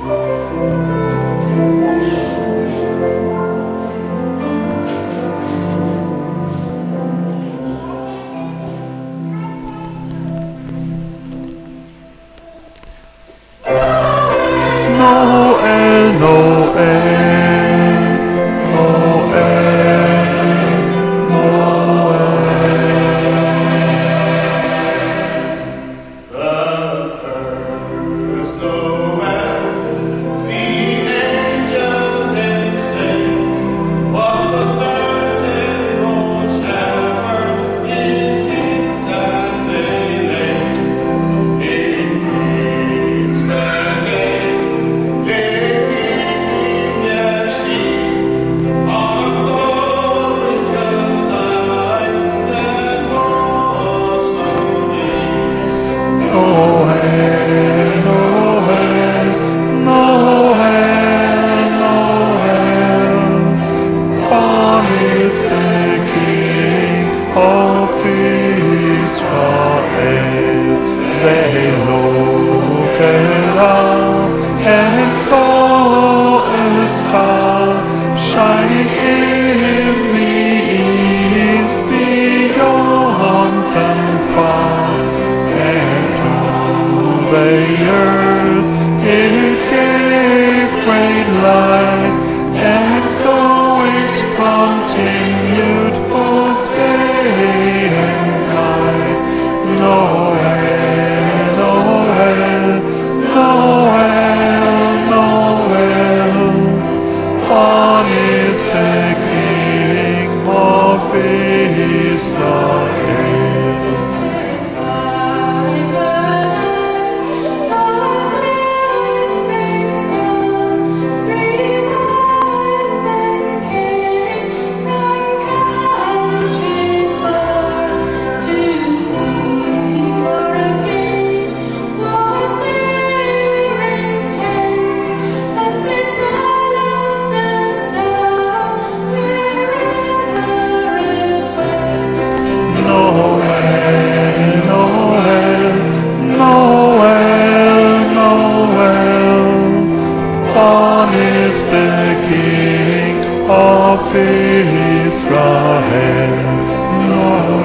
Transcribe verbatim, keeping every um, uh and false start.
Noel, Noel, Noel, Noel. The first Noel, the angel did sing, was a certain old shepherds in fields as they lay, in fields where they lay keeping their sheep on a glorious night that was so deep. Noel, Noel, Noel, Noel. Born is the King of Israel. They looked around and saw a star shining in the east beyond them far. And to the earth it gave great light, and so it continued both day and night. Noel, Noel, Noel, Noel. Born is the King of Israel. Noel, Noel, Noel, Noel. Born is the King of Israel. Noel.